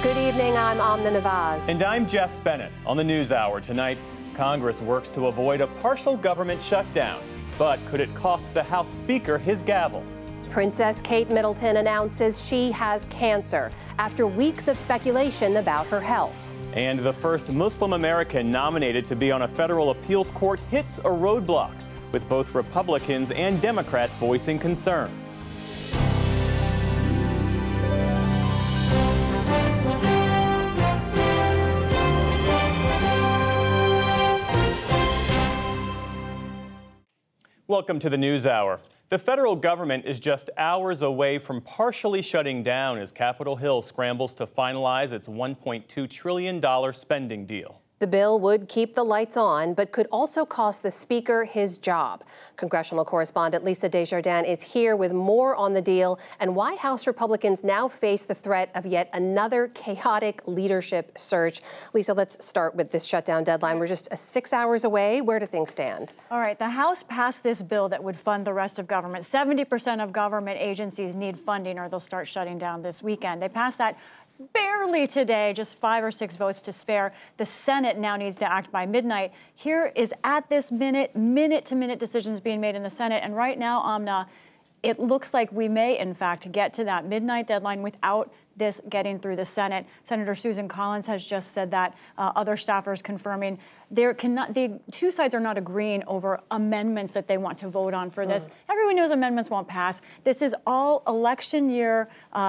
Good evening, I'm Amna Nawaz. And I'm Jeff Bennett. On the NewsHour tonight, Congress works to avoid a partial government shutdown. But could it cost the House Speaker his gavel? Princess Kate Middleton announces she has cancer after weeks of speculation about her health. And the first Muslim American nominated to be on a federal appeals court hits a roadblock, with both Republicans and Democrats voicing concerns. Welcome to the NewsHour. The federal government is just hours away from partially shutting down as Capitol Hill scrambles to finalize its $1.2 trillion spending deal. The bill would keep the lights on, but could also cost the Speaker his job. Congressional correspondent Lisa Desjardins is here with more on the deal and why House Republicans now face the threat of yet another chaotic leadership search. Lisa, let's start with this shutdown deadline. We're just 6 hours away. Where do things stand? All right. The House passed this bill that would fund the rest of government. 70% of government agencies need funding or they'll start shutting down this weekend. They passed that barely today, just 5 or 6 votes to spare. The Senate now needs to act by midnight. Here is at this minute-to-minute decisions being made in the Senate. And right now, Amna, it looks like we may, in fact, get to that midnight deadline without this getting through the Senate. Senator Susan Collins has just said that. Other staffers confirming the two sides are not agreeing over amendments that they want to vote on for this. Everyone knows amendments won't pass. This is all election year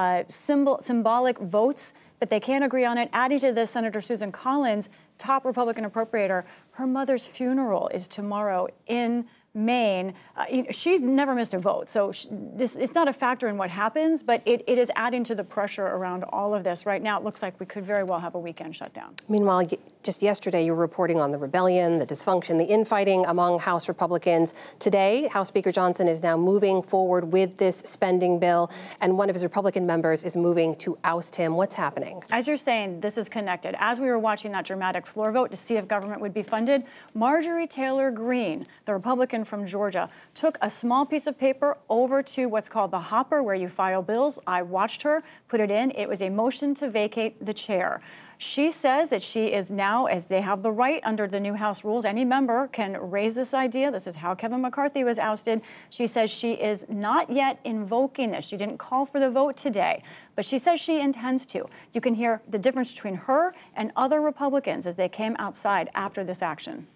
symbolic votes, but they can't agree on it. Adding to this, Senator Susan Collins, top Republican appropriator, her mother's funeral is tomorrow in Maine. She's never missed a vote, so it's not a factor in what happens, but it is adding to the pressure around all of this. Right now, it looks like we could very well have a weekend shutdown. Meanwhile, just yesterday, you were reporting on the rebellion, the dysfunction, the infighting among House Republicans. Today, House Speaker Johnson is now moving forward with this spending bill, and one of his Republican members is moving to oust him. What's happening? As you're saying, this is connected. As we were watching that dramatic floor vote to see if government would be funded, Marjorie Taylor Greene, the Republican from Georgia, took a small piece of paper over to what's called the hopper, where you file bills. I watched her put it in. It was a motion to vacate the chair. She says that she is now, as they have the right under the new House rules, any member can raise this idea. This is how Kevin McCarthy was ousted. She says she is not yet invoking this. She didn't call for the vote today, but she says she intends to. You can hear the difference between her and other Republicans as they came outside after this action.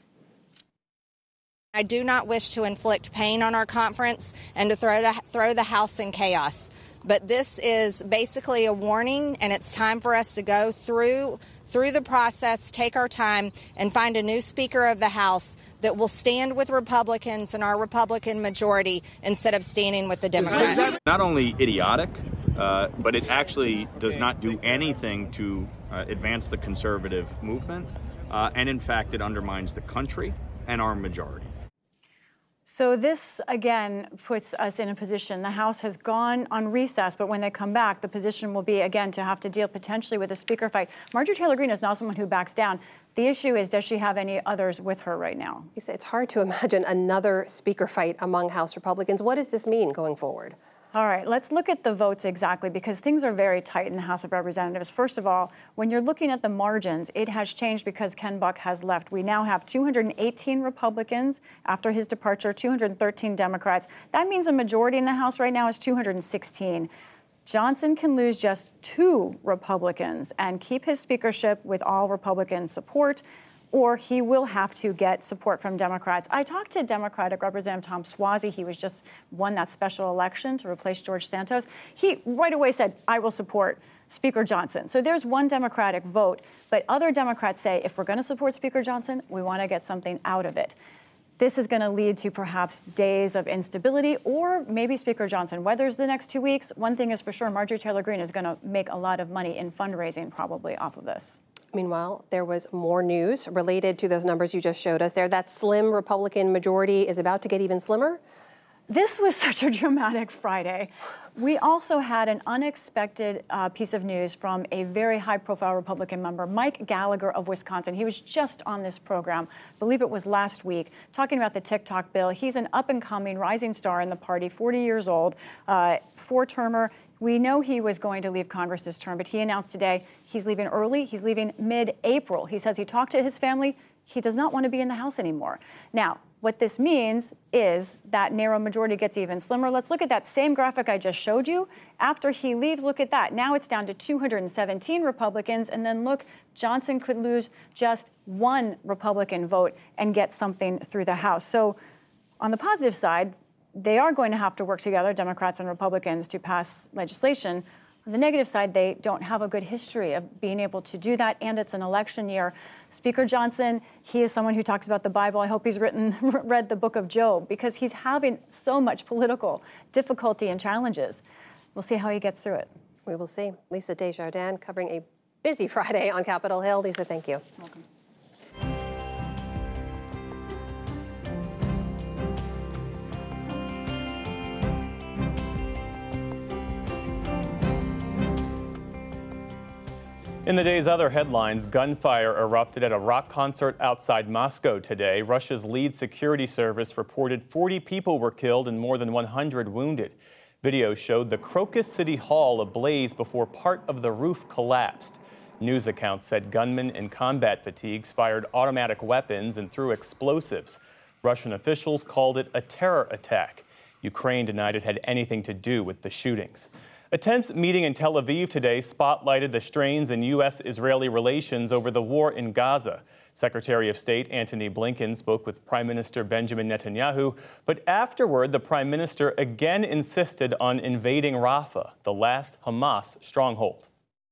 I do not wish to inflict pain on our conference and to throw the House in chaos. But this is basically a warning, and it's time for us to go through the process, take our time, and find a new Speaker of the House that will stand with Republicans and our Republican majority instead of standing with the Democrats. Not only idiotic, but it actually does not do anything to advance the conservative movement. And in fact, it undermines the country and our majority. So this, again, puts us in a position. The House has gone on recess, but when they come back, the position will be, again, to have to deal potentially with a speaker fight. Marjorie Taylor Greene is not someone who backs down. The issue is, does she have any others with her right now? It's hard to imagine another speaker fight among House Republicans. What does this mean going forward? All right, let's look at the votes exactly, because things are very tight in the House of Representatives. First of all, when you're looking at the margins, it has changed because Ken Buck has left. We now have 218 Republicans after his departure, 213 Democrats. That means a majority in the House right now is 216. Johnson can lose just 2 Republicans and keep his speakership with all Republican support, or he will have to get support from Democrats. I talked to Democratic Representative Tom Suozzi. He was just won that special election to replace George Santos. He right away said, I will support Speaker Johnson. So there's one Democratic vote, but other Democrats say, if we're going to support Speaker Johnson, we want to get something out of it. This is going to lead to perhaps days of instability, or maybe Speaker Johnson weathers the next 2 weeks. One thing is for sure, Marjorie Taylor Greene is going to make a lot of money in fundraising probably off of this. Meanwhile, there was more news related to those numbers you just showed us there. That slim Republican majority is about to get even slimmer. This was such a dramatic Friday. We also had an unexpected piece of news from a very high-profile Republican member, Mike Gallagher of Wisconsin. He was just on this program, I believe it was last week, talking about the TikTok bill. He's an up-and-coming rising star in the party, 40 years old, four-termer. We know he was going to leave Congress this term, but he announced today he's leaving early. He's leaving mid-April. He says he talked to his family. He does not want to be in the House anymore. Now, what this means is that narrow majority gets even slimmer. Let's look at that same graphic I just showed you. After he leaves, look at that. Now it's down to 217 Republicans. And then look, Johnson could lose just one Republican vote and get something through the House. So on the positive side, they are going to have to work together, Democrats and Republicans, to pass legislation. On the negative side, they don't have a good history of being able to do that, and it's an election year. Speaker Johnson, he is someone who talks about the Bible. I hope he's read the book of Job, because he's having so much political difficulty and challenges. We'll see how he gets through it. We will see. Lisa Desjardins covering a busy Friday on Capitol Hill. Lisa, thank you. Welcome. In the day's other headlines, gunfire erupted at a rock concert outside Moscow today. Russia's lead security service reported 40 people were killed and more than 100 wounded. Video showed the Crocus City Hall ablaze before part of the roof collapsed. News accounts said gunmen in combat fatigues fired automatic weapons and threw explosives. Russian officials called it a terror attack. Ukraine denied it had anything to do with the shootings. A tense meeting in Tel Aviv today spotlighted the strains in U.S.-Israeli relations over the war in Gaza. Secretary of State Antony Blinken spoke with Prime Minister Benjamin Netanyahu, but afterward, the Prime Minister again insisted on invading Rafah, the last Hamas stronghold.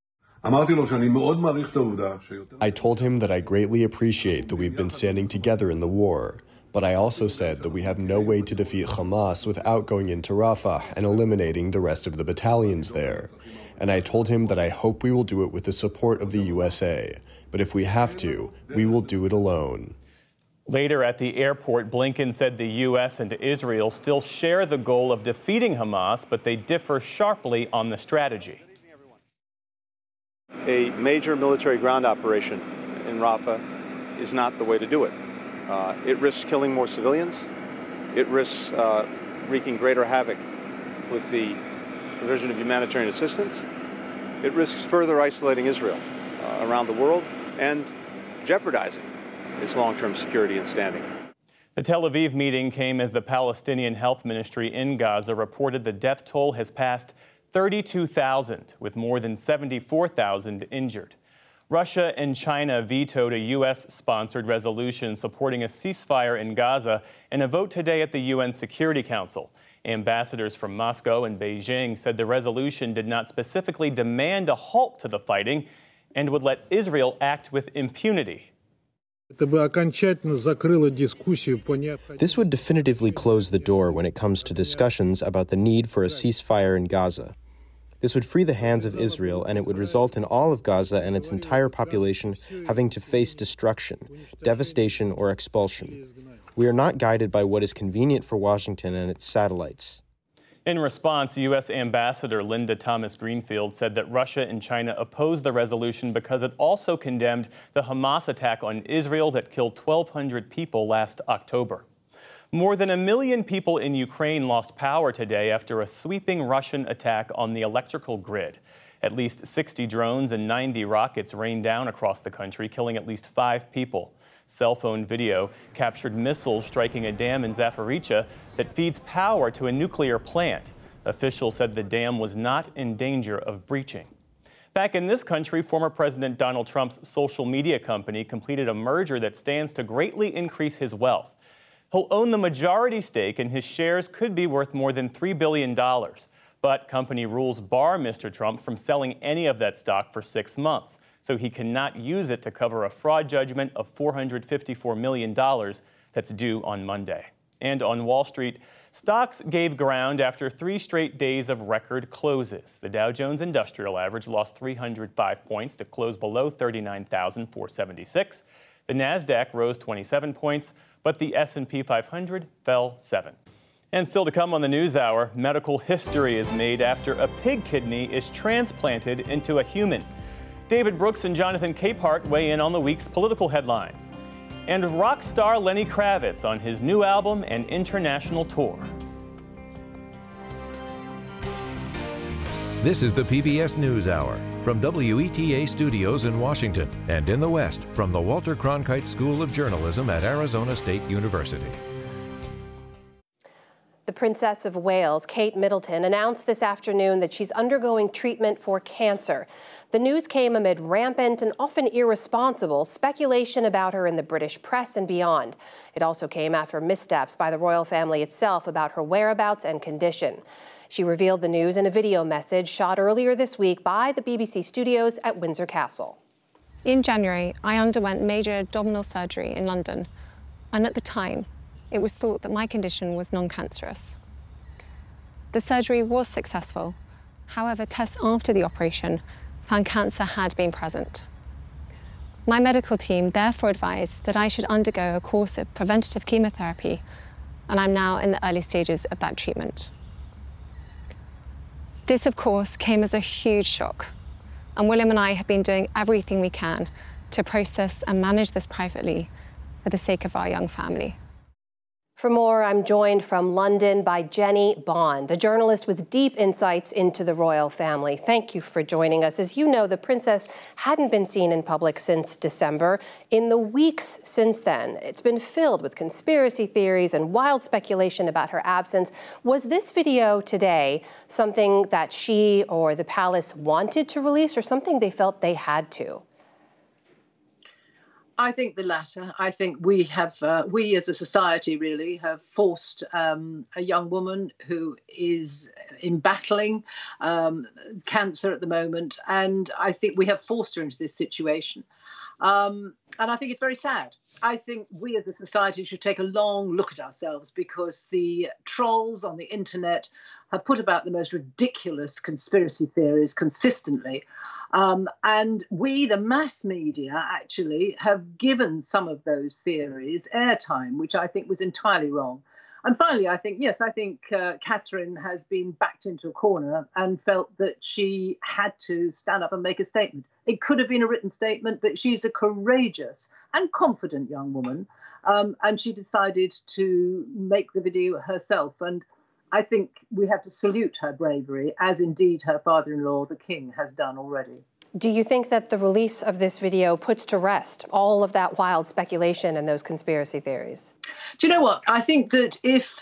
I told him that I greatly appreciate that we've been standing together in the war. But I also said that we have no way to defeat Hamas without going into Rafah and eliminating the rest of the battalions there. And I told him that I hope we will do it with the support of the USA. But if we have to, we will do it alone. Later at the airport, Blinken said the U.S. and Israel still share the goal of defeating Hamas, but they differ sharply on the strategy. A major military ground operation in Rafah is not the way to do it. It risks killing more civilians. It risks wreaking greater havoc with the provision of humanitarian assistance. It risks further isolating Israel around the world and jeopardizing its long-term security and standing. The Tel Aviv meeting came as the Palestinian Health Ministry in Gaza reported the death toll has passed 32,000, with more than 74,000 injured. Russia and China vetoed a U.S.-sponsored resolution supporting a ceasefire in Gaza in a vote today at the UN Security Council. Ambassadors from Moscow and Beijing said the resolution did not specifically demand a halt to the fighting and would let Israel act with impunity. This would definitively close the door when it comes to discussions about the need for a ceasefire in Gaza. This would free the hands of Israel, and it would result in all of Gaza and its entire population having to face destruction, devastation, or expulsion. We are not guided by what is convenient for Washington and its satellites. In response, U.S. Ambassador Linda Thomas-Greenfield said that Russia and China opposed the resolution because it also condemned the Hamas attack on Israel that killed 1,200 people last October. More than 1 million people in Ukraine lost power today after a sweeping Russian attack on the electrical grid. At least 60 drones and 90 rockets rained down across the country, killing at least 5 people. Cell phone video captured missiles striking a dam in Zaporizhzhia that feeds power to a nuclear plant. Officials said the dam was not in danger of breaching. Back in this country, former President Donald Trump's social media company completed a merger that stands to greatly increase his wealth. He'll own the majority stake, and his shares could be worth more than $3 billion. But company rules bar Mr. Trump from selling any of that stock for 6 months, so he cannot use it to cover a fraud judgment of $454 million that's due on Monday. And on Wall Street, stocks gave ground after 3 straight days of record closes. The Dow Jones Industrial Average lost 305 points to close below 39,476. The Nasdaq rose 27 points, but the S&P 500 fell 7. And still to come on the NewsHour, medical history is made after a pig kidney is transplanted into a human. David Brooks and Jonathan Capehart weigh in on the week's political headlines. And rock star Lenny Kravitz on his new album and international tour. This is the PBS NewsHour from WETA Studios in Washington and in the West from the Walter Cronkite School of Journalism at Arizona State University. The Princess of Wales, Kate Middleton, announced this afternoon that she's undergoing treatment for cancer. The news came amid rampant and often irresponsible speculation about her in the British press and beyond. It also came after missteps by the royal family itself about her whereabouts and condition. She revealed the news in a video message shot earlier this week by the BBC studios at Windsor Castle. In January, I underwent major abdominal surgery in London, and at the time, it was thought that my condition was non-cancerous. The surgery was successful. However, tests after the operation found cancer had been present. My medical team therefore advised that I should undergo a course of preventative chemotherapy, and I'm now in the early stages of that treatment. This, of course, came as a huge shock, and William and I have been doing everything we can to process and manage this privately for the sake of our young family. For more, I'm joined from London by Jenny Bond, a journalist with deep insights into the royal family. Thank you for joining us. As you know, the princess hadn't been seen in public since December. In the weeks since then, it's been filled with conspiracy theories and wild speculation about her absence. Was this video today something that she or the palace wanted to release, or something they felt they had to? I think the latter. I think we as a society really have forced a young woman who is battling cancer at the moment, and I think we have forced her into this situation. And I think it's very sad. I think we as a society should take a long look at ourselves, because the trolls on the internet have put about the most ridiculous conspiracy theories consistently. And we, the mass media, actually have given some of those theories airtime, which I think was entirely wrong. And finally, I think Catherine has been backed into a corner and felt that she had to stand up and make a statement. It could have been a written statement, but she's a courageous and confident young woman. And she decided to make the video herself. And I think we have to salute her bravery, as indeed her father-in-law, the king, has done already. Do you think that the release of this video puts to rest all of that wild speculation and those conspiracy theories? Do you know what? I think that if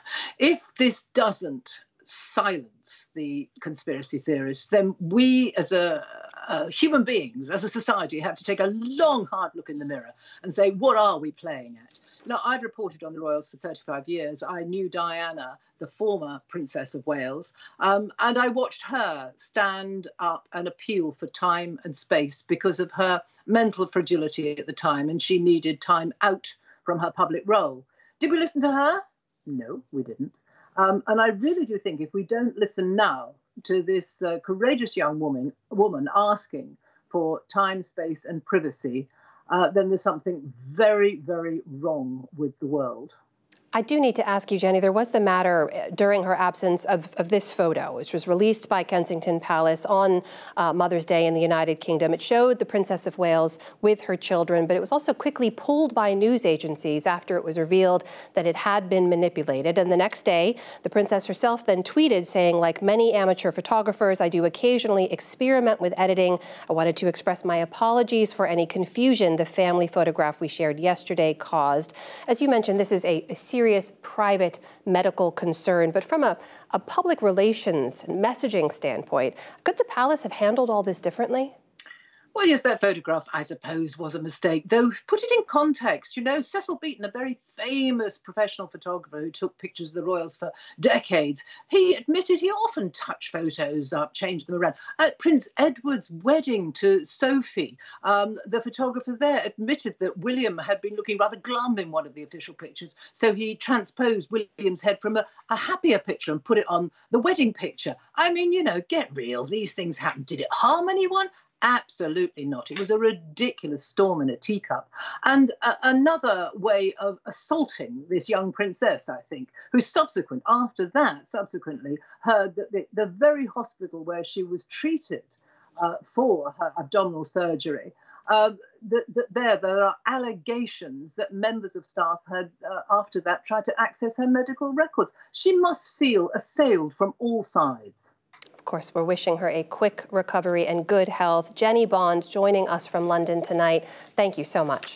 this doesn't silence the conspiracy theorists, then we as human beings, as a society, have to take a long, hard look in the mirror and say, what are we playing at? Now, I've reported on the royals for 35 years. I knew Diana, the former Princess of Wales, and I watched her stand up and appeal for time and space because of her mental fragility at the time, and she needed time out from her public role. Did we listen to her? No, we didn't. And I really do think if we don't listen now to this courageous young woman asking for time, space, and privacy, then there's something very, very wrong with the world. I do need to ask you, Jenny, there was the matter during her absence of this photo, which was released by Kensington Palace on Mother's Day in the United Kingdom. It showed the Princess of Wales with her children, but it was also quickly pulled by news agencies after it was revealed that it had been manipulated. And the next day, the princess herself then tweeted saying, like many amateur photographers, I do occasionally experiment with editing. I wanted to express my apologies for any confusion the family photograph we shared yesterday caused. As you mentioned, this is a serious private medical concern, but from a public relations and messaging standpoint, could the palace have handled all this differently? Well, yes, that photograph, I suppose, was a mistake. Though, put it in context, Cecil Beaton, a very famous professional photographer who took pictures of the royals for decades, he admitted he often touched photos up, changed them around. At Prince Edward's wedding to Sophie, the photographer there admitted that William had been looking rather glum in one of the official pictures, so he transposed William's head from a happier picture and put it on the wedding picture. I mean, get real. These things happen. Did it harm anyone? Absolutely not. It was a ridiculous storm in a teacup. And another way of assaulting this young princess, I think, who subsequently heard that the very hospital where she was treated for her abdominal surgery, there are allegations that members of staff had, after that, tried to access her medical records. She must feel assailed from all sides. Of course, we're wishing her a quick recovery and good health. Jenny Bond joining us from London tonight. Thank you so much.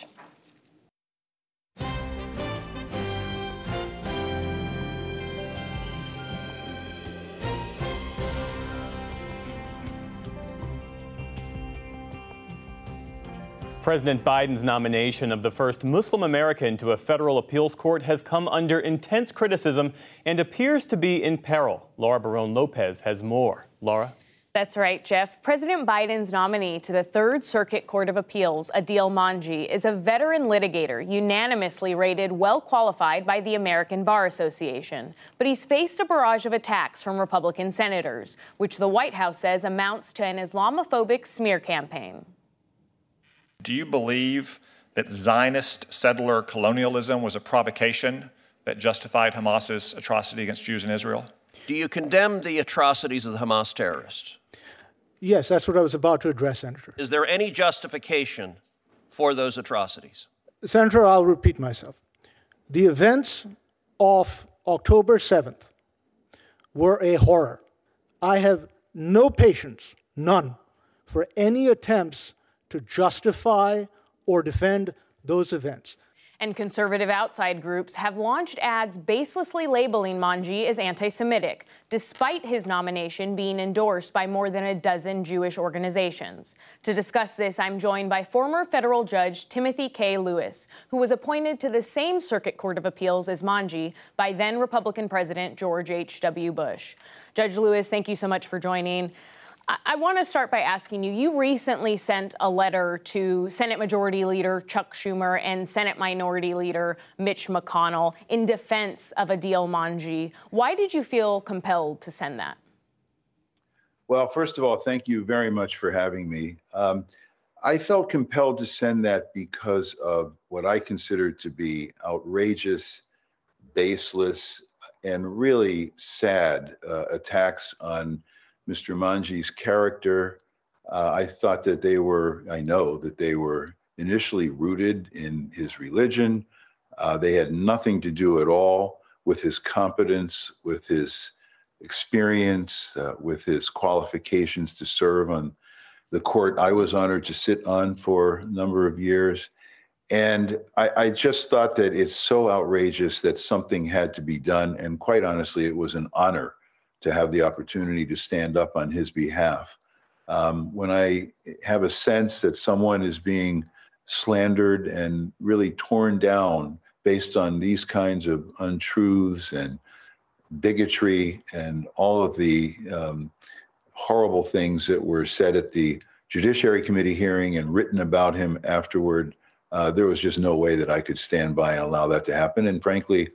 President Biden's nomination of the first Muslim American to a federal appeals court has come under intense criticism and appears to be in peril. Laura Barone Lopez has more. Laura? That's right, Jeff. President Biden's nominee to the Third Circuit Court of Appeals, Adil Manji, is a veteran litigator unanimously rated well qualified by the American Bar Association. But he's faced a barrage of attacks from Republican senators, which the White House says amounts to an Islamophobic smear campaign. Do you believe that Zionist settler colonialism was a provocation that justified Hamas's atrocity against Jews in Israel? Do you condemn the atrocities of the Hamas terrorists? Yes, that's what I was about to address, Senator. Is there any justification for those atrocities? Senator, I'll repeat myself. The events of October 7th were a horror. I have no patience, none, for any attempts to justify or defend those events. And conservative outside groups have launched ads baselessly labeling Manji as anti-Semitic, despite his nomination being endorsed by more than a dozen Jewish organizations. To discuss this, I'm joined by former federal judge Timothy K. Lewis, who was appointed to the same Circuit Court of Appeals as Manji by then Republican President George H.W. Bush. Judge Lewis, thank you so much for joining. I want to start by asking you, you recently sent a letter to Senate Majority Leader Chuck Schumer and Senate Minority Leader Mitch McConnell in defense of Adil Manji. Why did you feel compelled to send that? Well, first of all, thank you very much for having me. I felt compelled to send that because of what I consider to be outrageous, baseless, and really sad attacks on Mr. Manji's character. I thought that I know that they were initially rooted in his religion. They had nothing to do at all with his competence, with his experience, with his qualifications to serve on the court I was honored to sit on for a number of years. And I just thought that it's so outrageous that something had to be done. And quite honestly, it was an honor to have the opportunity to stand up on his behalf. When I have a sense that someone is being slandered and really torn down based on these kinds of untruths and bigotry and all of the horrible things that were said at the Judiciary Committee hearing and written about him afterward, there was just no way that I could stand by and allow that to happen. And frankly,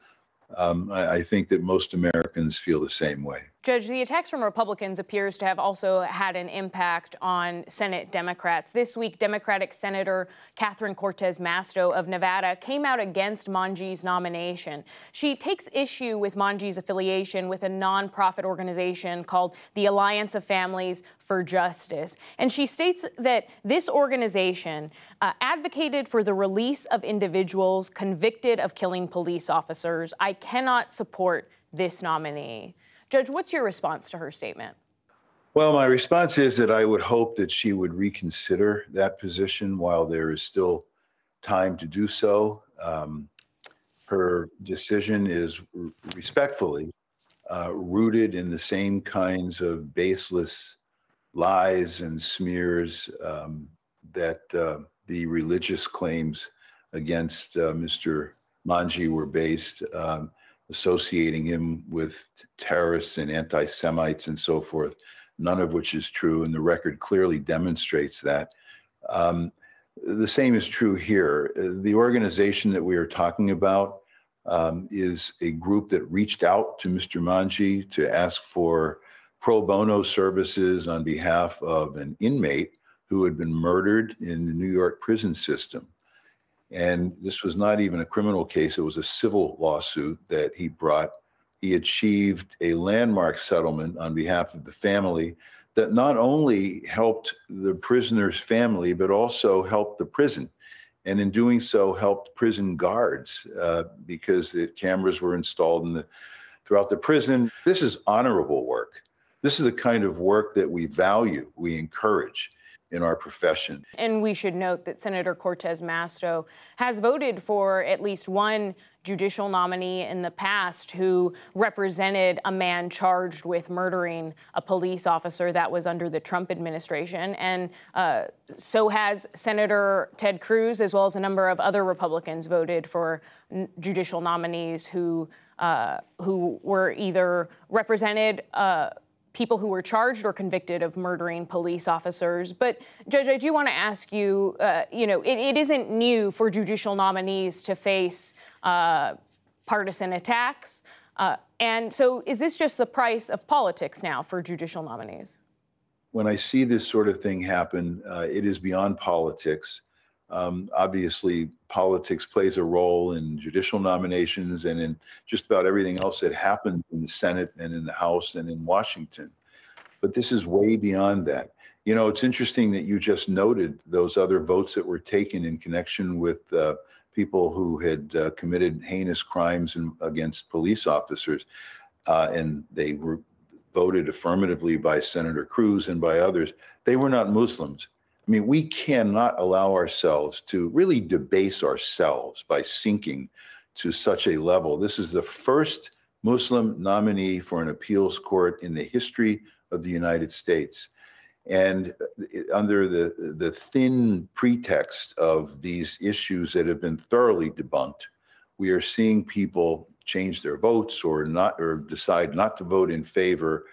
I think that most Americans feel the same way. Judge, the attacks from Republicans appears to have also had an impact on Senate Democrats. This week, Democratic Senator Catherine Cortez Masto of Nevada came out against Manji's nomination. She takes issue with Manji's affiliation with a nonprofit organization called the Alliance of Families for Justice. And she states that this organization advocated for the release of individuals convicted of killing police officers. I cannot support this nominee. Judge, what's your response to her statement? Well, my response is that I would hope that she would reconsider that position while there is still time to do so. Her decision is respectfully rooted in the same kinds of baseless lies and smears that the religious claims against Mr. Manji were based, associating him with terrorists and anti-Semites and so forth, none of which is true, and the record clearly demonstrates that. The same is true here. The organization that we are talking about is a group that reached out to Mr. Manji to ask for pro bono services on behalf of an inmate who had been murdered in the New York prison system. And this was not even a criminal case, it was a civil lawsuit that he brought. He achieved a landmark settlement on behalf of the family that not only helped the prisoner's family, but also helped the prison. And in doing so, helped prison guards because the cameras were installed throughout the prison. This is honorable work. This is the kind of work that we value, we encourage in our profession. And we should note that Senator Cortez Masto has voted for at least one judicial nominee in the past who represented a man charged with murdering a police officer that was under the Trump administration. And so has Senator Ted Cruz, as well as a number of other Republicans voted for judicial nominees who were either represented people who were charged or convicted of murdering police officers. But Judge, I do want to ask you, it isn't new for judicial nominees to face partisan attacks. And so is this just the price of politics now for judicial nominees? When I see this sort of thing happen, it is beyond politics. Obviously, politics plays a role in judicial nominations and in just about everything else that happens in the Senate and in the House and in Washington. But this is way beyond that. You know, it's interesting that you just noted those other votes that were taken in connection with people who had committed heinous crimes against police officers, and they were voted affirmatively by Senator Cruz and by others. They were not Muslims. I mean, we cannot allow ourselves to really debase ourselves by sinking to such a level. This is the first Muslim nominee for an appeals court in the history of the United States. And under the thin pretext of these issues that have been thoroughly debunked, we are seeing people change their votes or decide not to vote in favor.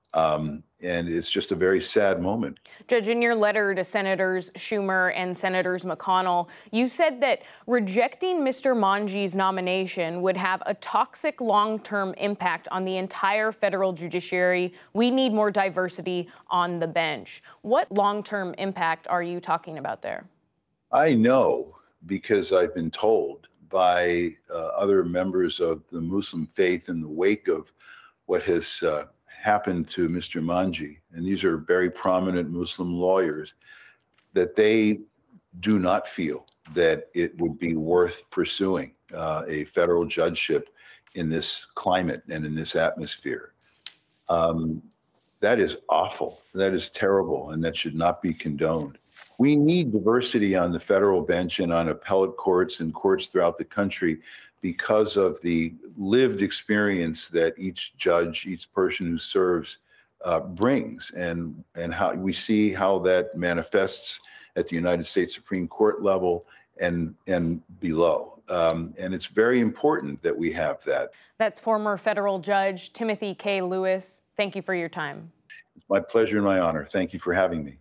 And it's just a very sad moment. Judge, in your letter to Senators Schumer and Senators McConnell, you said that rejecting Mr. Mangi's nomination would have a toxic long-term impact on the entire federal judiciary. We need more diversity on the bench. What long-term impact are you talking about there? I know because I've been told by other members of the Muslim faith in the wake of what has happened to Mr. Mangi, and these are very prominent Muslim lawyers, that they do not feel that it would be worth pursuing a federal judgeship in this climate and in this atmosphere. That is awful. That is terrible, and that should not be condoned. We need diversity on the federal bench and on appellate courts and courts throughout the country because of the lived experience that each judge, each person who serves brings, and how we see how that manifests at the United States Supreme Court level and below. And it's very important that we have that. That's former federal judge Timothy K. Lewis. Thank you for your time. It's my pleasure and my honor. Thank you for having me.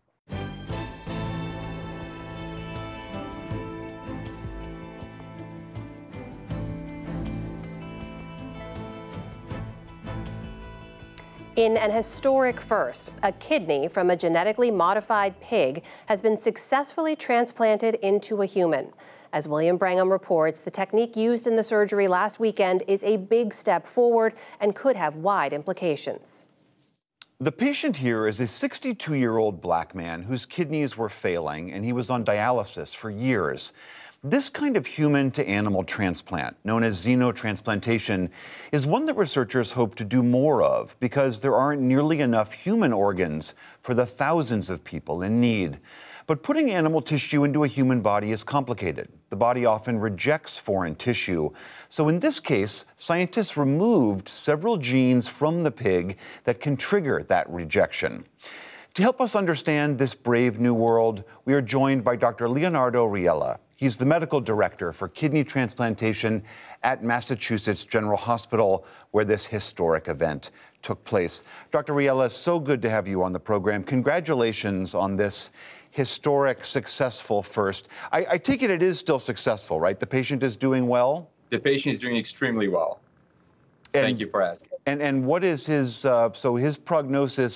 In an historic first, a kidney from a genetically modified pig has been successfully transplanted into a human. As William Brangham reports, the technique used in the surgery last weekend is a big step forward and could have wide implications. The patient here is a 62-year-old black man whose kidneys were failing, and he was on dialysis for years. This kind of human-to-animal transplant, known as xenotransplantation, is one that researchers hope to do more of because there aren't nearly enough human organs for the thousands of people in need. But putting animal tissue into a human body is complicated. The body often rejects foreign tissue. So in this case, scientists removed several genes from the pig that can trigger that rejection. To help us understand this brave new world, we are joined by Dr. Leonardo Riella. He's the medical director for kidney transplantation at Massachusetts General Hospital, where this historic event took place. Dr. Riella, so good to have you on the program. Congratulations on this historic, successful first. I take it is still successful, right? The patient is doing well? The patient is doing extremely well. Thank you for asking. And what is his, so his prognosis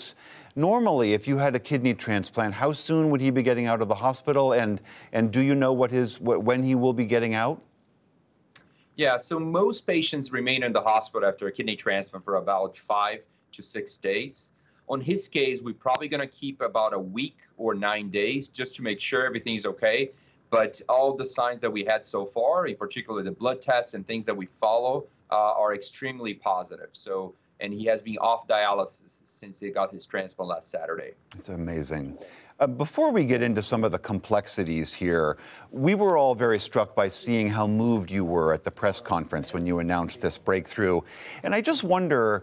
Normally, if you had a kidney transplant, how soon would he be getting out of the hospital? And do you know when he will be getting out? Yeah, so most patients remain in the hospital after a kidney transplant for about 5 to 6 days. On his case, we're probably going to keep about a week or 9 days just to make sure everything is okay. But all the signs that we had so far, in particular the blood tests and things that we follow, are extremely positive. So, and he has been off dialysis since he got his transplant last Saturday. It's amazing. Before we get into some of the complexities here, we were all very struck by seeing how moved you were at the press conference when you announced this breakthrough. And I just wonder,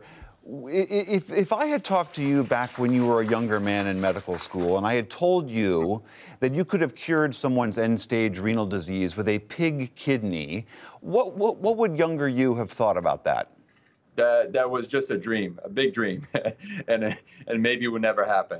if I had talked to you back when you were a younger man in medical school and I had told you that you could have cured someone's end-stage renal disease with a pig kidney, what would younger you have thought about that? That was just a dream, a big dream, and maybe it would never happen.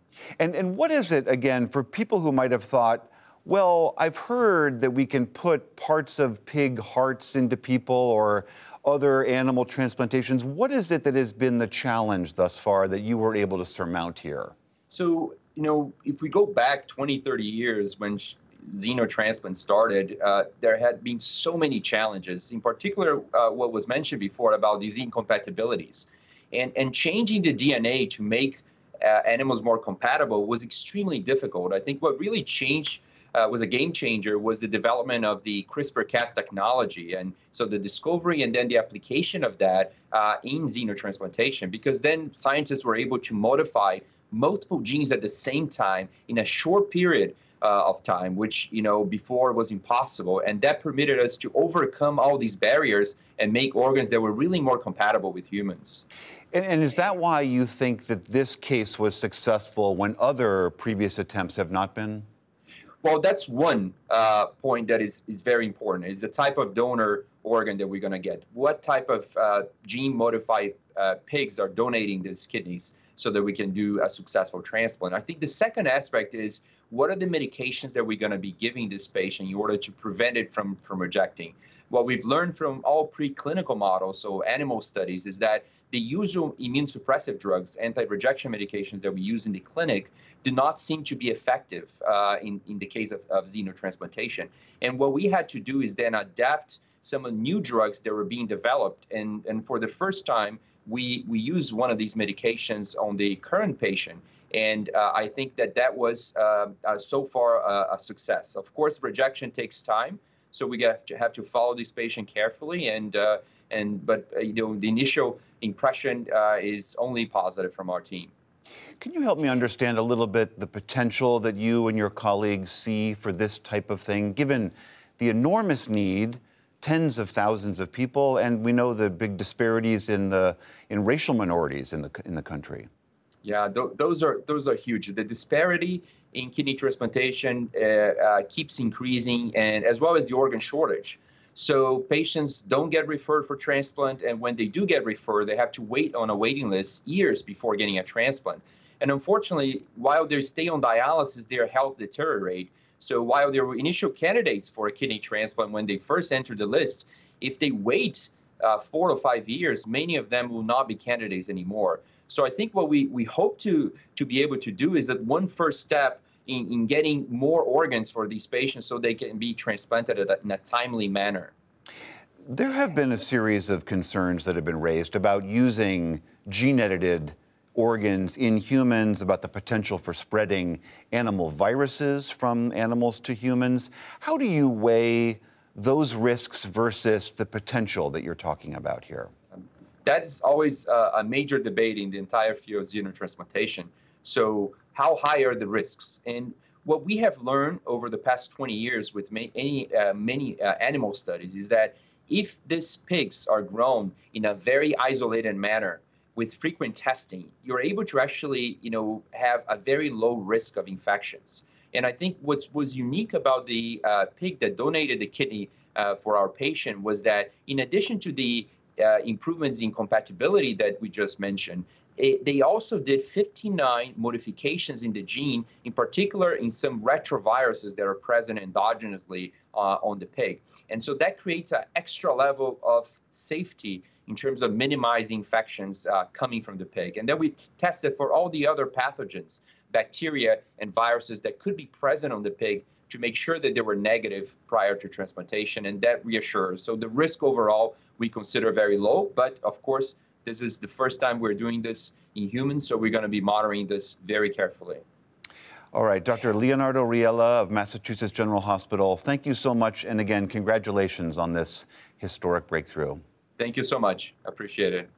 And what is it, again, for people who might have thought, well, I've heard that we can put parts of pig hearts into people or other animal transplantations. What is it that has been the challenge thus far that you were able to surmount here? So, if we go back 20, 30 years when xenotransplant started, there had been so many challenges, in particular what was mentioned before about these incompatibilities. And changing the DNA to make animals more compatible was extremely difficult. I think what really changed was a game changer was the development of the CRISPR-Cas technology. And so the discovery and then the application of that in xenotransplantation, because then scientists were able to modify multiple genes at the same time in a short period of time, which, before was impossible. And that permitted us to overcome all these barriers and make organs that were really more compatible with humans. And is that why you think that this case was successful when other previous attempts have not been? Well, that's one point that is very important, is the type of donor organ that we're going to get. What type of gene-modified pigs are donating these kidneys so that we can do a successful transplant? I think the second aspect is, what are the medications that we're going to be giving this patient in order to prevent it from rejecting? What we've learned from all preclinical models, so animal studies, is that the usual immune suppressive drugs, anti-rejection medications that we use in the clinic, do not seem to be effective in the case of xenotransplantation. And what we had to do is then adapt some of the new drugs that were being developed. And for the first time, we used one of these medications on the current patient. And I think that was so far a success. Of course, rejection takes time, so we have to follow this patient carefully. But the initial impression is only positive from our team. Can you help me understand a little bit the potential that you and your colleagues see for this type of thing, given the enormous need, tens of thousands of people, and we know the big disparities in racial minorities in the country? Yeah, those are huge. The disparity in kidney transplantation keeps increasing, and as well as the organ shortage. So patients don't get referred for transplant, and when they do get referred, they have to wait on a waiting list years before getting a transplant. And unfortunately, while they stay on dialysis, their health deteriorates. So while they were initial candidates for a kidney transplant when they first entered the list, if they wait 4 or 5 years, many of them will not be candidates anymore. So I think what we hope to be able to do is that one first step in getting more organs for these patients so they can be transplanted in a timely manner. There have been a series of concerns that have been raised about using gene-edited organs in humans, about the potential for spreading animal viruses from animals to humans. How do you weigh those risks versus the potential that you're talking about here? That's always a major debate in the entire field of xenotransplantation. So how high are the risks? And what we have learned over the past 20 years with many animal studies is that if these pigs are grown in a very isolated manner with frequent testing, you're able to actually, have a very low risk of infections. And I think what was unique about the pig that donated the kidney for our patient was that in addition to the improvements in compatibility that we just mentioned, they also did 59 modifications in the gene, in particular in some retroviruses that are present endogenously on the pig. And so that creates an extra level of safety in terms of minimizing infections coming from the pig. And then we tested for all the other pathogens, bacteria and viruses that could be present on the pig to make sure that they were negative prior to transplantation, and that reassures. So the risk overall we consider very low, but of course, this is the first time we're doing this in humans, so we're going to be monitoring this very carefully. All right, Dr. Leonardo Riella of Massachusetts General Hospital, thank you so much. And again, congratulations on this historic breakthrough. Thank you so much. Appreciate it.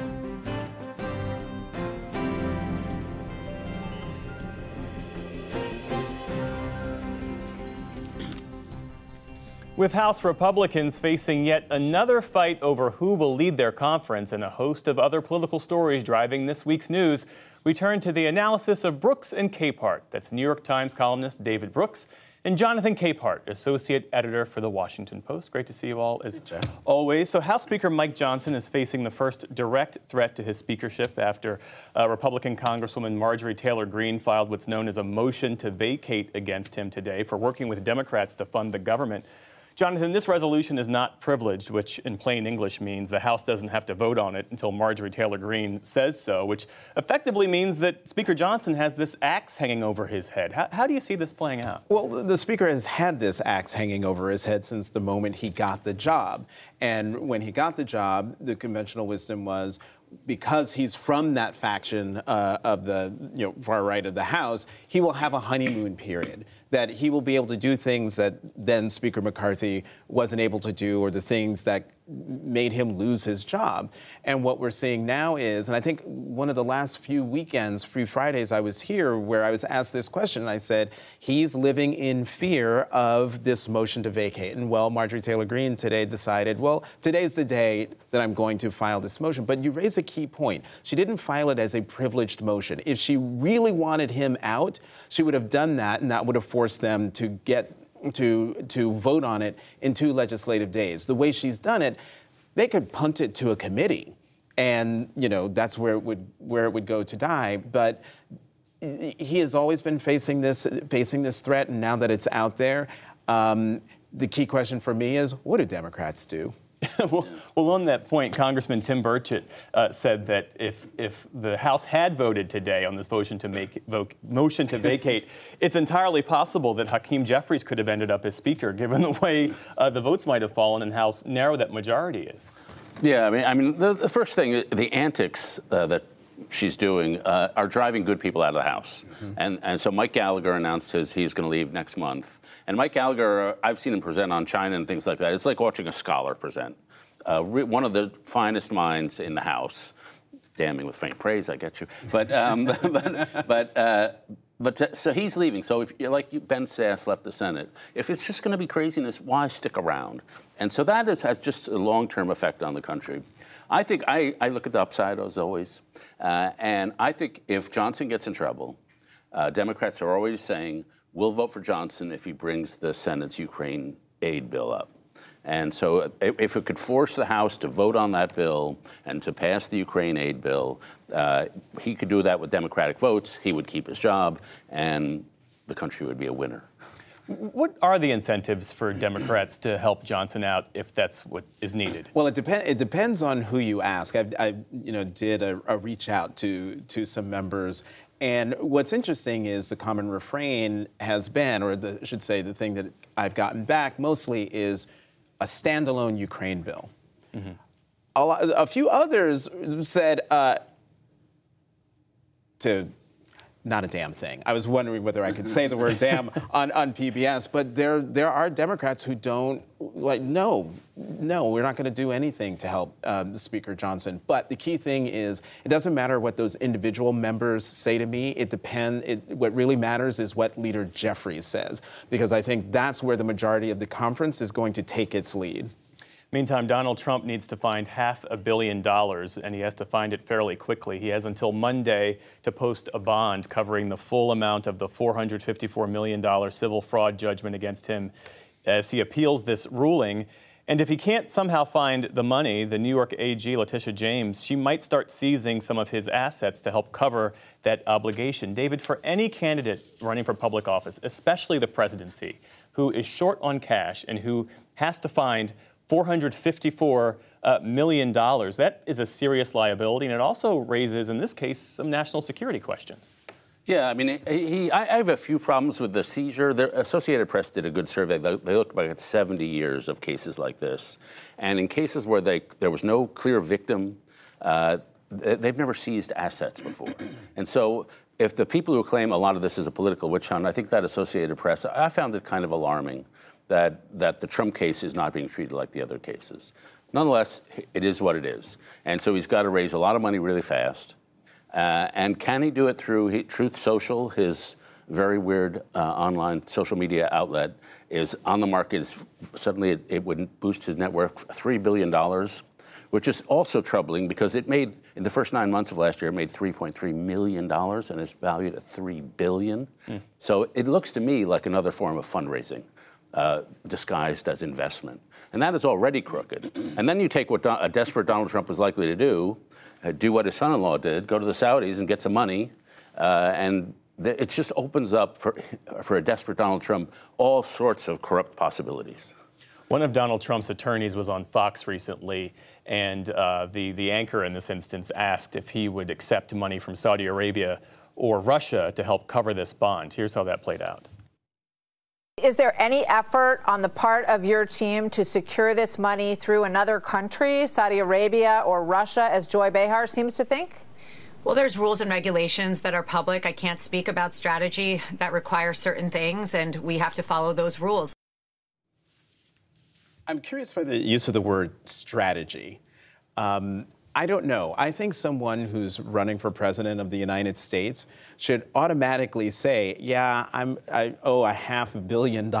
With House Republicans facing yet another fight over who will lead their conference and a host of other political stories driving this week's news, we turn to the analysis of Brooks and Capehart. That's New York Times columnist David Brooks and Jonathan Capehart, associate editor for The Washington Post. Great to see you all as always. So House Speaker Mike Johnson is facing the first direct threat to his speakership after Republican Congresswoman Marjorie Taylor Greene filed what's known as a motion to vacate against him today for working with Democrats to fund the government. Jonathan, this resolution is not privileged, which in plain English means the House doesn't have to vote on it until Marjorie Taylor Greene says so, which effectively means that Speaker Johnson has this axe hanging over his head. How do you see this playing out? Well, the Speaker has had this axe hanging over his head since the moment he got the job. And when he got the job, the conventional wisdom was, because he's from that faction of the far right of the House, he will have a honeymoon period, that he will be able to do things that then Speaker McCarthy wasn't able to do, or the things that made him lose his job. And what we're seeing now is, and I think one of the last few weekends, Free Fridays, I was here where I was asked this question, and I said, he's living in fear of this motion to vacate. And well, Marjorie Taylor Greene today decided, well, today's the day that I'm going to file this motion. But you raise a key point. She didn't file it as a privileged motion. If she really wanted him out, she would have done that, and that would have forced them to get to vote on it in 2 legislative days. The way she's done it, they could punt it to a committee, and that's where it would go to die. But he has always been facing this threat, and now that it's out there, the key question for me is, what do Democrats do? Well, on that point, Congressman Tim Burchett said that if the House had voted today on this motion to vacate, it's entirely possible that Hakeem Jeffries could have ended up as Speaker, given the way the votes might have fallen and how narrow that majority is. Yeah, I mean, the first thing, the antics that she's doing are driving good people out of the House. Mm-hmm. And so Mike Gallagher announced he's going to leave next month. And Mike Gallagher, I've seen him present on China and things like that. It's like watching a scholar present. One of the finest minds in the House. Damning with faint praise, I get you. So he's leaving. So if like Ben Sasse left the Senate, if it's just going to be craziness, why stick around? And so that has just a long-term effect on the country. I think I look at the upside as always, and I think if Johnson gets in trouble, Democrats are always saying, we'll vote for Johnson if he brings the Senate's Ukraine aid bill up. And so if it could force the House to vote on that bill and to pass the Ukraine aid bill, he could do that with Democratic votes. He would keep his job, and the country would be a winner. What are the incentives for Democrats to help Johnson out if that's what is needed? Well, it depends on who you ask. I did a reach out to some members. And what's interesting is the common refrain has been, or I should say the thing that I've gotten back mostly is a standalone Ukraine bill. Mm-hmm. A few others said to not a damn thing. I was wondering whether I could say the word damn on PBS, but there are Democrats who don't, no, we're not going to do anything to help Speaker Johnson. But the key thing is, it doesn't matter what those individual members say to me. What really matters is what Leader Jeffries says, because I think that's where the majority of the conference is going to take its lead. Meantime, Donald Trump needs to find $500 million, and he has to find it fairly quickly. He has until Monday to post a bond covering the full amount of the $454 million civil fraud judgment against him as he appeals this ruling. And if he can't somehow find the money, the New York AG, Letitia James, she might start seizing some of his assets to help cover that obligation. David, for any candidate running for public office, especially the presidency, who is short on cash and who has to find $454 million. That is a serious liability, and it also raises, in this case, some national security questions. Yeah, I mean, I have a few problems with the seizure. The Associated Press did a good survey. They looked back at 70 years of cases like this. And in cases where there was no clear victim, they've never seized assets before. And so if the people who claim a lot of this is a political witch hunt, I think that Associated Press, I found it kind of alarming that the Trump case is not being treated like the other cases. Nonetheless, it is what it is. And so he's got to raise a lot of money really fast. And can he do it through Truth Social, his very weird online social media outlet, is on the market. Suddenly it would boost his net worth $3 billion, which is also troubling because it made, in the first 9 months of last year, it made $3.3 million and is valued at $3 billion. So it looks to me like another form of fundraising disguised as investment. And that is already crooked. And then you take what a desperate Donald Trump was likely to do what his son-in-law did, go to the Saudis and get some money, and it just opens up for a desperate Donald Trump all sorts of corrupt possibilities. One of Donald Trump's attorneys was on Fox recently, and the anchor in this instance asked if he would accept money from Saudi Arabia or Russia to help cover this bond. Here's how that played out. Is there any effort on the part of your team to secure this money through another country, Saudi Arabia or Russia, as Joy Behar seems to think? Well, there's rules and regulations that are public. I can't speak about strategy that require certain things, and we have to follow those rules. I'm curious by the use of the word strategy. I don't know. I think someone who's running for president of the United States should automatically say, yeah, I owe $500 million.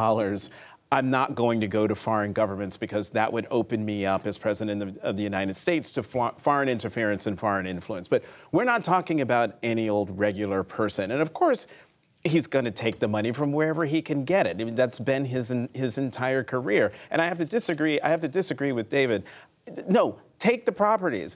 I'm not going to go to foreign governments because that would open me up as president of the United States to foreign interference and foreign influence. But we're not talking about any old regular person. And of course, he's going to take the money from wherever he can get it. I mean, that's been his entire career. And I have to disagree with David. No, take the properties.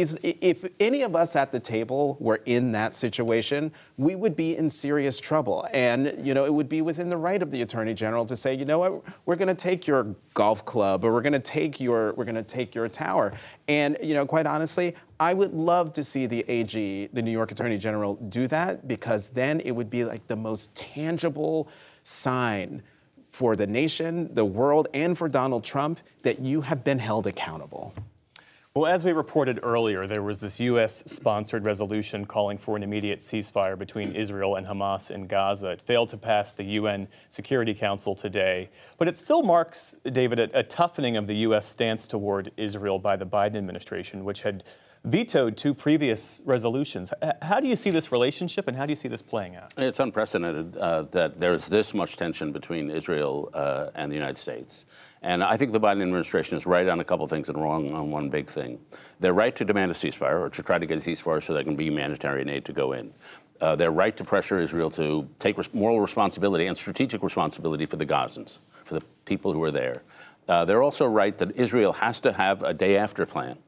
If any of us at the table were in that situation, we would be in serious trouble. And, it would be within the right of the Attorney General to say, you know what, we're going to take your golf club, or we're going to take your tower. And, quite honestly, I would love to see the AG, the New York Attorney General, do that, because then it would be like the most tangible sign for the nation, the world, and for Donald Trump that you have been held accountable. Well, as we reported earlier, there was this U.S.-sponsored resolution calling for an immediate ceasefire between Israel and Hamas in Gaza. It failed to pass the UN Security Council today, but it still marks, David, a toughening of the U.S. stance toward Israel by the Biden administration, which had vetoed 2 previous resolutions. How do you see this relationship, and how do you see this playing out? It's unprecedented that there's this much tension between Israel and the United States. And I think the Biden administration is right on a couple of things and wrong on one big thing. They're right to demand a ceasefire, or to try to get a ceasefire so there can be humanitarian aid to go in. They're right to pressure Israel to take moral responsibility and strategic responsibility for the Gazans, for the people who are there. They're also right that Israel has to have a day-after plan.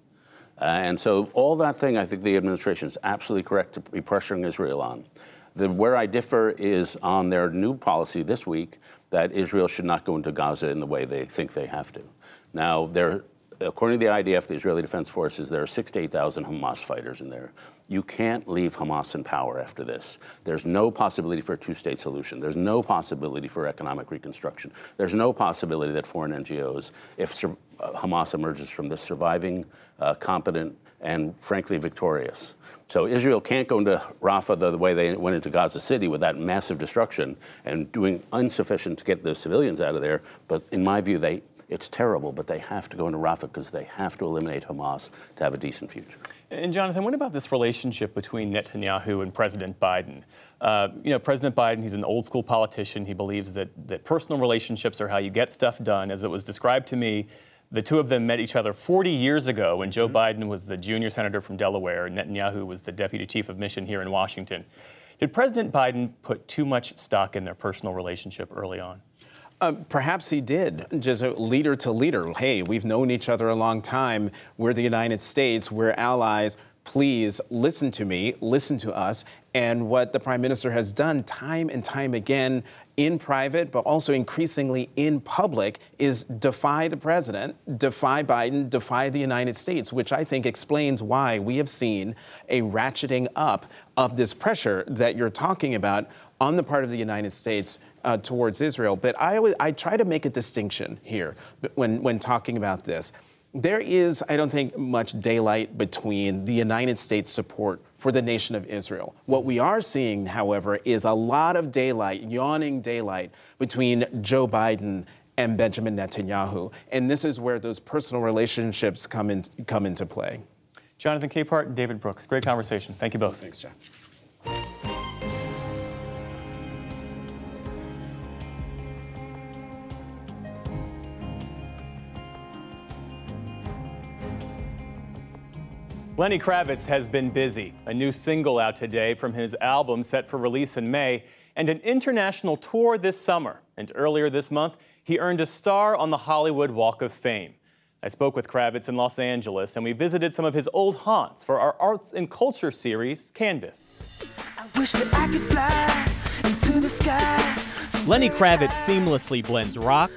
And so all that thing, I think the administration is absolutely correct to be pressuring Israel on. Where I differ is on their new policy this week that Israel should not go into Gaza in the way they think they have to. Now, according to the IDF, the Israeli Defense Forces, there are 6,000 to 8,000 Hamas fighters in there. You can't leave Hamas in power after this. There's no possibility for a 2-state solution. There's no possibility for economic reconstruction. There's no possibility that foreign NGOs, if Hamas emerges from this, surviving, competent, and frankly victorious. So Israel can't go into Rafah the way they went into Gaza City with that massive destruction and doing insufficient to get the civilians out of there. But in my view, it's terrible, but they have to go into Rafah because they have to eliminate Hamas to have a decent future. And Jonathan, what about this relationship between Netanyahu and President Biden? President Biden, he's an old school politician. He believes that personal relationships are how you get stuff done. As it was described to me, the two of them met each other 40 years ago when Joe Biden was the junior senator from Delaware and Netanyahu was the deputy chief of mission here in Washington. Did President Biden put too much stock in their personal relationship early on? Perhaps he did, just leader to leader. Hey, we've known each other a long time. We're the United States. We're allies. please listen to me, listen to us. And what the Prime Minister has done time and time again in private, but also increasingly in public, is defy the president, defy Biden, defy the United States, which I think explains why we have seen a ratcheting up of this pressure that you're talking about on the part of the United States towards Israel. But I try to make a distinction here when talking about this. There is, I don't think, much daylight between the United States' support for the nation of Israel. What we are seeing, however, is a lot of daylight, yawning daylight, between Joe Biden and Benjamin Netanyahu. And this is where those personal relationships come into play. Jonathan Capehart and David Brooks, great conversation. Thank you both. Thanks, John. Lenny Kravitz has been busy. A new single out today from his album set for release in May, and an international tour this summer. And earlier this month, he earned a star on the Hollywood Walk of Fame. I spoke with Kravitz in Los Angeles, and we visited some of his old haunts for our Arts and Culture series, Canvas. I wish that I could fly into the sky. Lenny Kravitz seamlessly blends rock,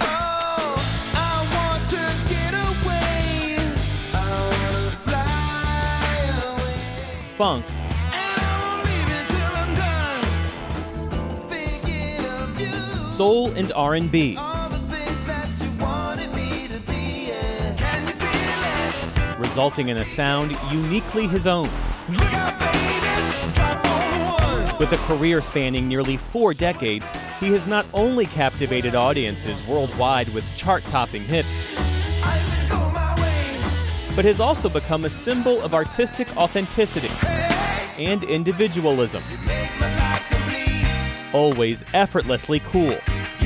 funk, soul, and R&B. Resulting in a sound uniquely his own. With a career spanning nearly 4 decades, he has not only captivated audiences worldwide with chart-topping hits, but has also become a symbol of artistic authenticity and individualism. Always effortlessly cool.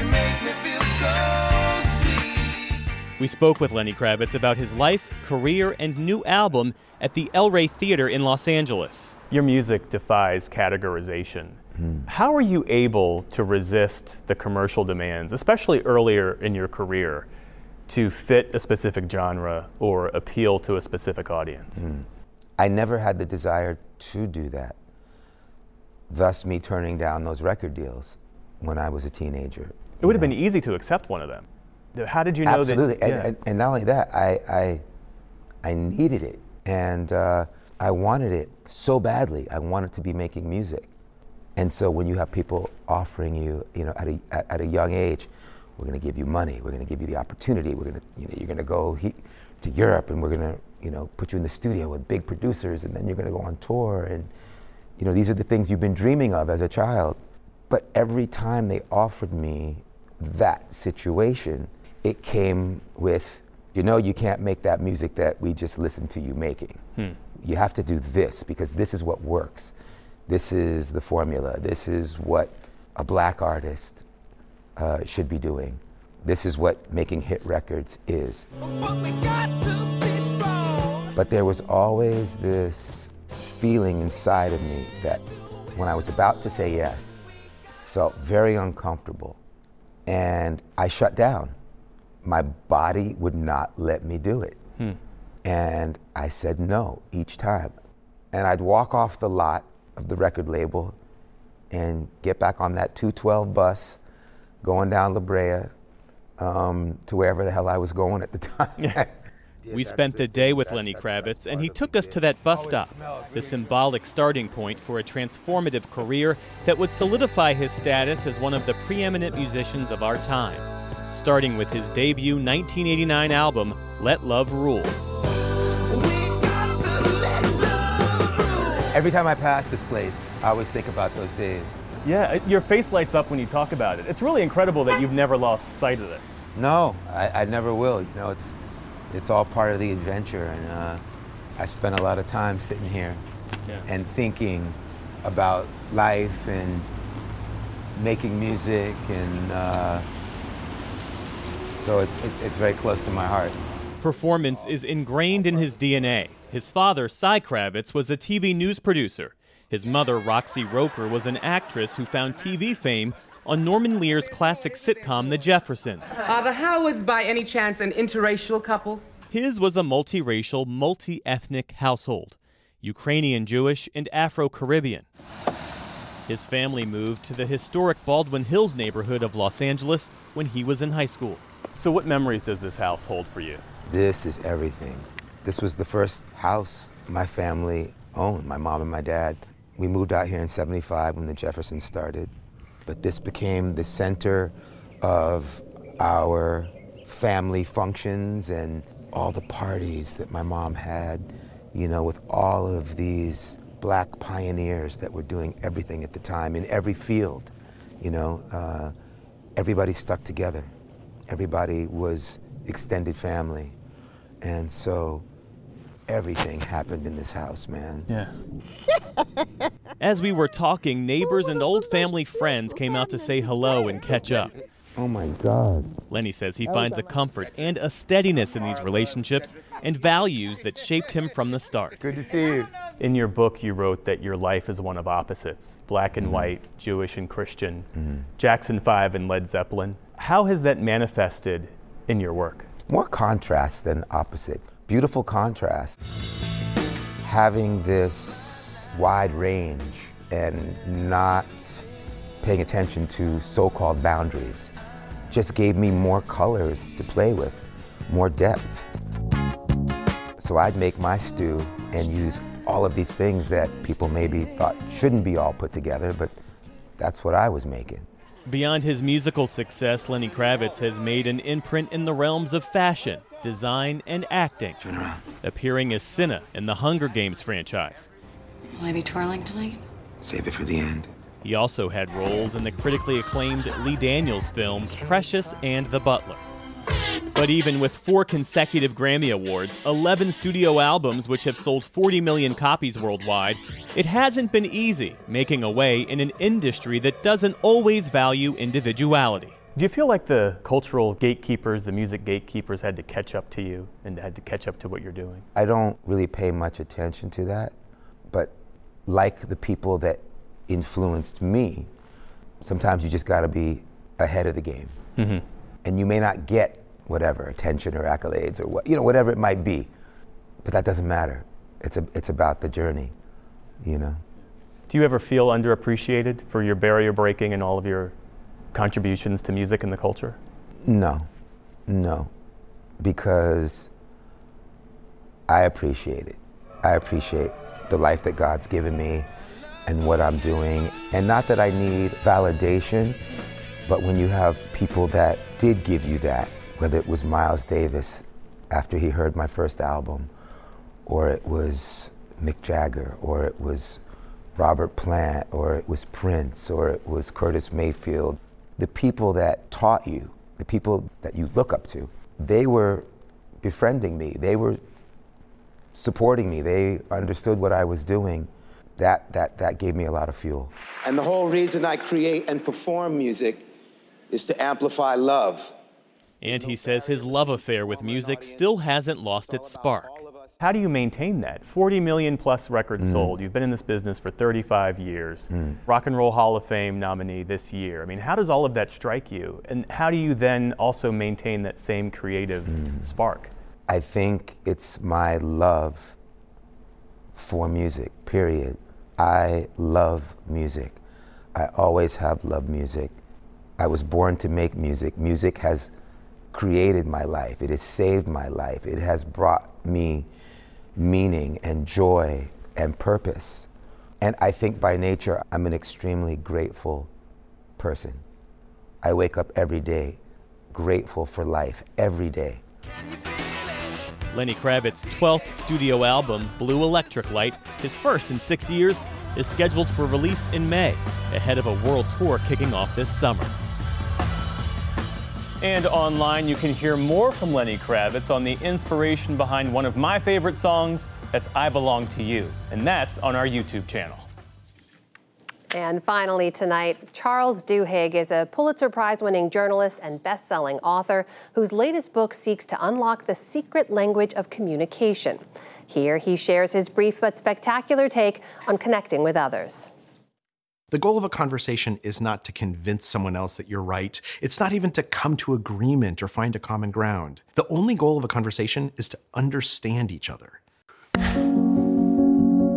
We spoke with Lenny Kravitz about his life, career, and new album at the El Rey Theater in Los Angeles. Your music defies categorization. How are you able to resist the commercial demands, especially earlier in your career, to fit a specific genre or appeal to a specific audience? I never had the desire to do that. Thus me turning down those record deals when I was a teenager. It would have been easy to accept one of them. How did you know Absolutely. that? Absolutely, and not only that, I needed it, and I wanted it so badly. I wanted to be making music. And so when you have people offering you, at a young age, we're going to give you money, we're going to give you the opportunity, we're going to, you're going to go to Europe, and we're going to, put you in the studio with big producers, and then you're going to go on tour, and these are the things you've been dreaming of as a child. But every time they offered me that situation, it came with, you can't make that music that we just listened to you making. You have to do this, because this is what works. This is the formula. This is what a black artist should be doing. This is what making hit records is. But there was always this feeling inside of me that when I was about to say yes, felt very uncomfortable, and I shut down. My body would not let me do it. And I said no each time. And I'd walk off the lot of the record label and get back on that 212 bus going down La Brea to wherever the hell I was going at the time. We spent the day with Lenny Kravitz, and he took us to that bus stop, the symbolic starting point for a transformative career that would solidify his status as one of the preeminent musicians of our time, starting with his debut 1989 album, Let Love Rule. Every time I pass this place, I always think about those days. Yeah, your face lights up when you talk about it. It's really incredible that you've never lost sight of this. No, I never will. It's all part of the adventure, and I spent a lot of time sitting here and thinking about life and making music, and so it's very close to my heart. Performance is ingrained in his DNA. His father, Cy Kravitz, was a TV news producer. His mother, Roxy Roker, was an actress who found TV fame on Norman Lear's classic sitcom, The Jeffersons. Are the Howards by any chance an interracial couple? His was a multiracial, multi-ethnic household. Ukrainian Jewish, and Afro-Caribbean. His family moved to the historic Baldwin Hills neighborhood of Los Angeles when he was in high school. So what memories does this house hold for you? This is everything. This was the first house my family owned, my mom and my dad. We moved out here in '75 when the Jeffersons started. But this became the center of our family functions and all the parties that my mom had, you know, with all of these Black pioneers that were doing everything at the time in every field. You know, everybody stuck together. Everybody was extended family. And so everything happened in this house, man. Yeah. As we were talking, neighbors and old family friends came out to say hello and catch up. Oh my God. Lenny says he finds a comfort and a steadiness in these relationships and values that shaped him from the start. Good to see you. In your book, you wrote that your life is one of opposites, black and white, Jewish and Christian, Jackson 5 and Led Zeppelin. How has that manifested in your work? More contrast than opposites. Beautiful contrast. Having this wide range and not paying attention to so-called boundaries just gave me more colors to play with, more depth. So I'd make my stew and use all of these things that people maybe thought shouldn't be all put together, but that's what I was making. Beyond his musical success, Lenny Kravitz has made an imprint in the realms of fashion, design, and acting, appearing as Cinna in the Hunger Games franchise. Will I be twirling tonight? Save it for the end. He also had roles in the critically acclaimed Lee Daniels films Precious and The Butler. But even with 4 consecutive Grammy Awards, 11 studio albums which have sold 40 million copies worldwide, it hasn't been easy making a way in an industry that doesn't always value individuality. Do you feel like the cultural gatekeepers, the music gatekeepers, had to catch up to you and had to catch up to what you're doing? I don't really pay much attention to that, but like the people that influenced me, sometimes you just gotta be ahead of the game. And you may not get whatever, attention or accolades or what, you know, whatever it might be, but that doesn't matter. It's about the journey, you know? Do you ever feel underappreciated for your barrier breaking and all of your contributions to music and the culture? No, because I appreciate it. I appreciate the life that God's given me and what I'm doing. And not that I need validation, but when you have people that did give you that, whether it was Miles Davis after he heard my first album, or it was Mick Jagger, or it was Robert Plant, or it was Prince, or it was Curtis Mayfield. The people that taught you, the people that you look up to, they were befriending me. They were supporting me. They understood what I was doing. That gave me a lot of fuel. And the whole reason I create and perform music is to amplify love. And he says his love affair with music still hasn't lost its spark. How do you maintain that? 40 million plus records sold. You've been in this business for 35 years. Rock and Roll Hall of Fame nominee this year. I mean, how does all of that strike you? And how do you then also maintain that same creative spark? I think it's my love for music, period. I love music. I always have loved music. I was born to make music. Music has created my life. It has saved my life. It has brought me meaning and joy and purpose. And I think by nature, I'm an extremely grateful person. I wake up every day grateful for life, every day. Lenny Kravitz's 12th studio album, Blue Electric Light, his first in 6 years, is scheduled for release in May, ahead of a world tour kicking off this summer. And online, you can hear more from Lenny Kravitz on the inspiration behind one of my favorite songs, that's I Belong to You, and that's on our YouTube channel. And finally tonight, Charles Duhigg is a Pulitzer Prize-winning journalist and best-selling author whose latest book seeks to unlock the secret language of communication. Here, he shares his brief but spectacular take on connecting with others. The goal of a conversation is not to convince someone else that you're right. It's not even to come to agreement or find a common ground. The only goal of a conversation is to understand each other.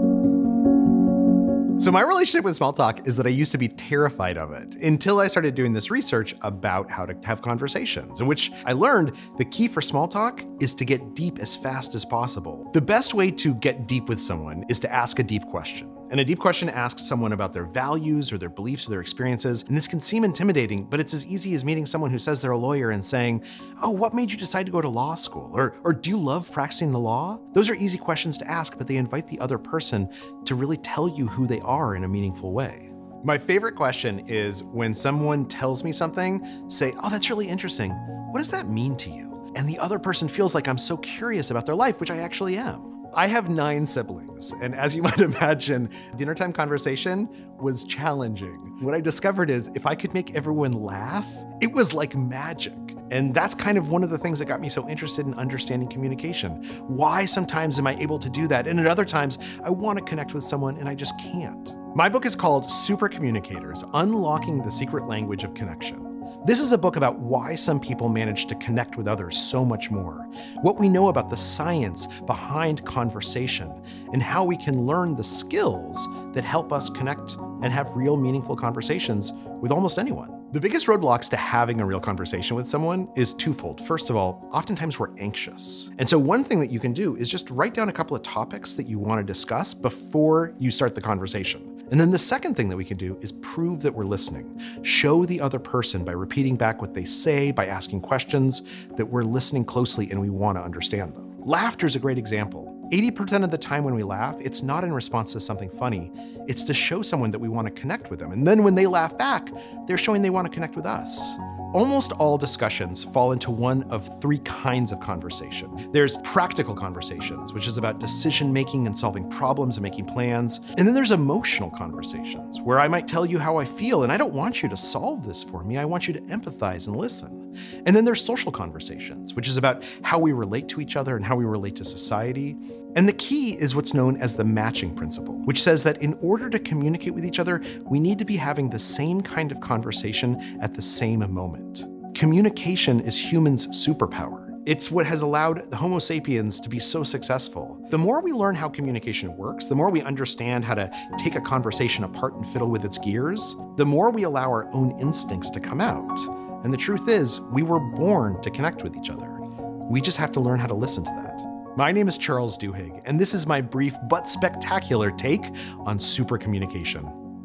So my relationship with small talk is that I used to be terrified of it until I started doing this research about how to have conversations, in which I learned the key for small talk is to get deep as fast as possible. The best way to get deep with someone is to ask a deep question. And a deep question asks someone about their values or their beliefs or their experiences. And this can seem intimidating, but it's as easy as meeting someone who says they're a lawyer and saying, oh, what made you decide to go to law school? Or do you love practicing the law? Those are easy questions to ask, but they invite the other person to really tell you who they are in a meaningful way. My favorite question is when someone tells me something, say, oh, that's really interesting. What does that mean to you? And the other person feels like I'm so curious about their life, which I actually am. I have 9 siblings, and as you might imagine, dinnertime conversation was challenging. What I discovered is if I could make everyone laugh, it was like magic. And that's kind of one of the things that got me so interested in understanding communication. Why sometimes am I able to do that? And at other times, I want to connect with someone and I just can't. My book is called Super Communicators: Unlocking the Secret Language of Connection. This is a book about why some people manage to connect with others so much more, what we know about the science behind conversation, and how we can learn the skills that help us connect and have real meaningful conversations with almost anyone. The biggest roadblocks to having a real conversation with someone is twofold. First of all, oftentimes we're anxious. And so one thing that you can do is just write down a couple of topics that you want to discuss before you start the conversation. And then the second thing that we can do is prove that we're listening. Show the other person by repeating back what they say, by asking questions, that we're listening closely and we want to understand them. Laughter is a great example. 80% of the time when we laugh, it's not in response to something funny. It's to show someone that we want to connect with them. And then when they laugh back, they're showing they want to connect with us. Almost all discussions fall into one of 3 kinds of conversation. There's practical conversations, which is about decision-making and solving problems and making plans. And then there's emotional conversations, where I might tell you how I feel, and I don't want you to solve this for me. I want you to empathize and listen. And then there's social conversations, which is about how we relate to each other and how we relate to society. And the key is what's known as the matching principle, which says that in order to communicate with each other, we need to be having the same kind of conversation at the same moment. Communication is humans' superpower. It's what has allowed the Homo sapiens to be so successful. The more we learn how communication works, the more we understand how to take a conversation apart and fiddle with its gears, the more we allow our own instincts to come out. And the truth is, we were born to connect with each other. We just have to learn how to listen to that. My name is Charles Duhigg, and this is my brief but spectacular take on super communication.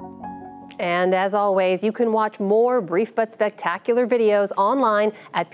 And as always, you can watch more brief but spectacular videos online at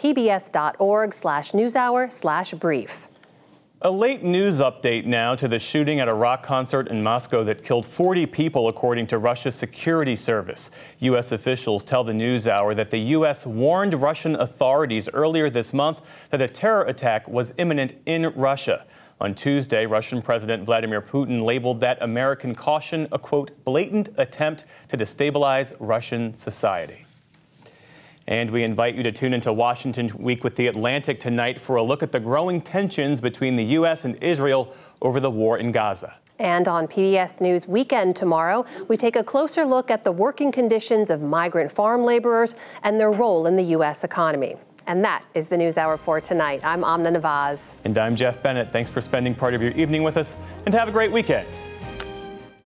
pbs.org/newshour/brief. A late news update now to the shooting at a rock concert in Moscow that killed 40 people, according to Russia's security service. U.S. officials tell the NewsHour that the U.S. warned Russian authorities earlier this month that a terror attack was imminent in Russia. On Tuesday, Russian President Vladimir Putin labeled that American caution a, quote, blatant attempt to destabilize Russian society. And we invite you to tune into Washington Week with The Atlantic tonight for a look at the growing tensions between the U.S. and Israel over the war in Gaza. And on PBS News Weekend tomorrow, we take a closer look at the working conditions of migrant farm laborers and their role in the U.S. economy. And that is the NewsHour for tonight. I'm Amna Nawaz. And I'm Jeff Bennett. Thanks for spending part of your evening with us, and have a great weekend.